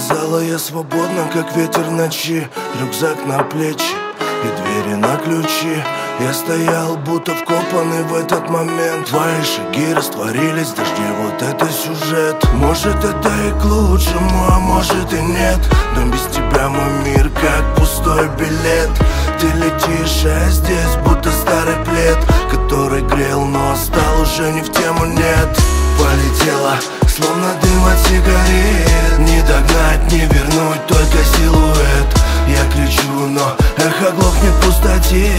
сказала я свободна, как ветер в ночи. Рюкзак на плечи и двери на ключи. Я стоял, будто вкопанный в этот момент. Твои шаги растворились в дожде, вот это сюжет. Может это и к лучшему, а может и нет. Но без тебя мой мир как пустой билет. Ты летишь, а я здесь будто старый плед, который грел, но стал уже не в тему, нет. Полетела, словно дым от сигарет. Не догнать, не вернуть, только силуэт. Я кричу, но эхо глохнет в пустоте.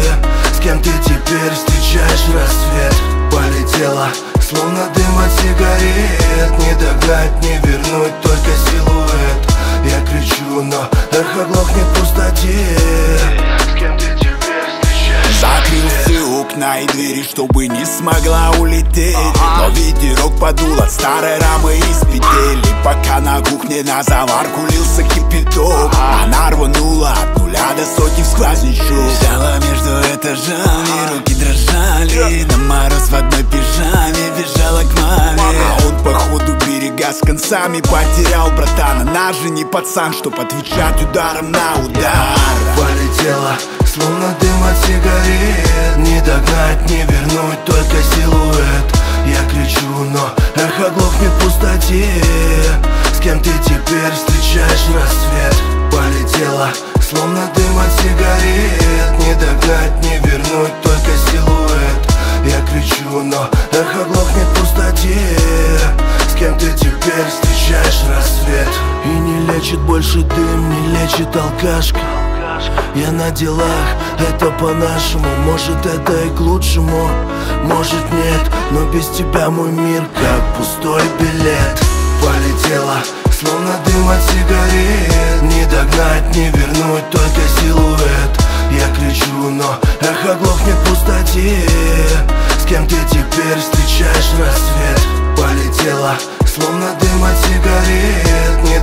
С кем ты теперь встречаешь рассвет? Полетела, словно дым от сигарет. Не догнать, не вернуть, только силуэт. Я кричу, но эхо глохнет в пустоте. С кем ты теперь встречаешь? Закрыл все окна и двери, чтобы не смогла улететь. Но ветерок подул от старой рамы из петель. И пока на кухне на заварку лился кипяток, она рванула от нуля до сотни в сквознячок. Взяла между этажами, руки дрожали. На мороз в одной пижаме бежала к маме. А он по ходу берега с концами потерял брата. Она же не пацан, чтоб отвечать ударом на удар. Полетела, словно дым от сигарет. Не догнать, не вернуть, только силуэт. Я кричу, но эхо глохнет в пустоте. С кем ты теперь встречаешь рассвет? Полетела, словно дым от сигарет. Не догнать, не вернуть, только силуэт. Я кричу, но эхо глохнет в пустоте. С кем ты теперь встречаешь рассвет? И не лечит больше дым, не лечит алкашка. Я на делах, это по-нашему. Может это и к лучшему, может нет. Но без тебя мой мир как пустой билет. Полетела, словно дым от сигарет. Не догнать, не вернуть, только силуэт. Я кричу, но эхо глохнет в пустоте. С кем ты теперь встречаешь рассвет? Полетела, словно дым от сигарет. Не